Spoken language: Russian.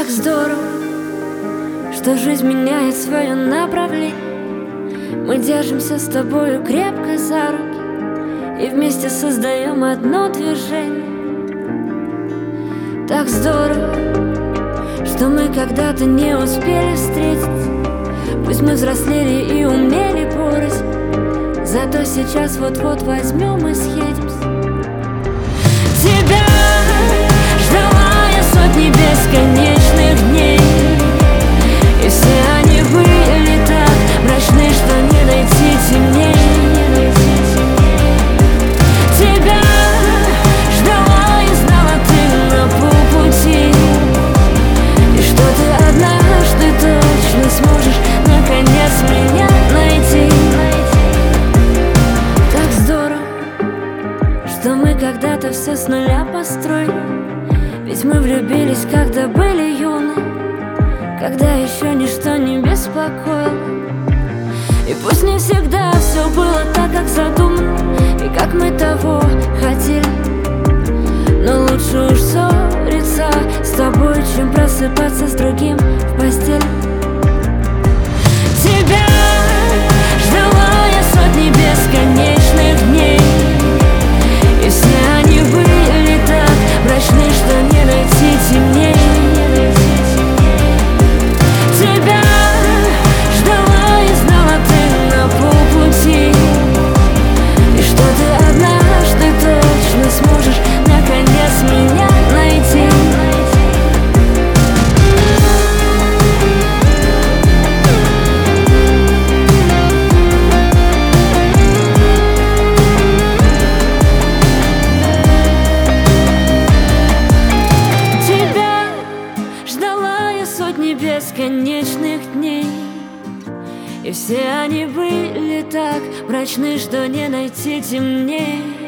Так здорово, что жизнь меняет свое направление. Мы держимся с тобою крепко за руки и вместе создаем одно движение. Так здорово, что мы когда-то не успели встретиться. Пусть мы взрослели и умели порознь, зато сейчас вот-вот возьмем и съедемся. Тебя ждала я сотни бесконечных дней, и все они были так мрачны, что не найти темней. Тебя ждала и знала ты на полпути, и что ты однажды точно сможешь наконец меня найти. Так здорово, что мы когда-то все с нуля построили. Ведь мы влюбились, когда были юны, когда еще ничто не беспокоило. И пусть не всегда все было так, как задумано, и как мы того хотели, но лучше уж ссориться с тобой, чем просыпаться с другим в постели. Тебя ждала я сотни бесконечных дней, и все они были так мрачны, что не найти темней. Тебя ждала и знала ты на полпути, и что ты однажды точно сможешь наконец меня найти. Сотни бесконечных дней, и все они были так мрачны, что не найти темней.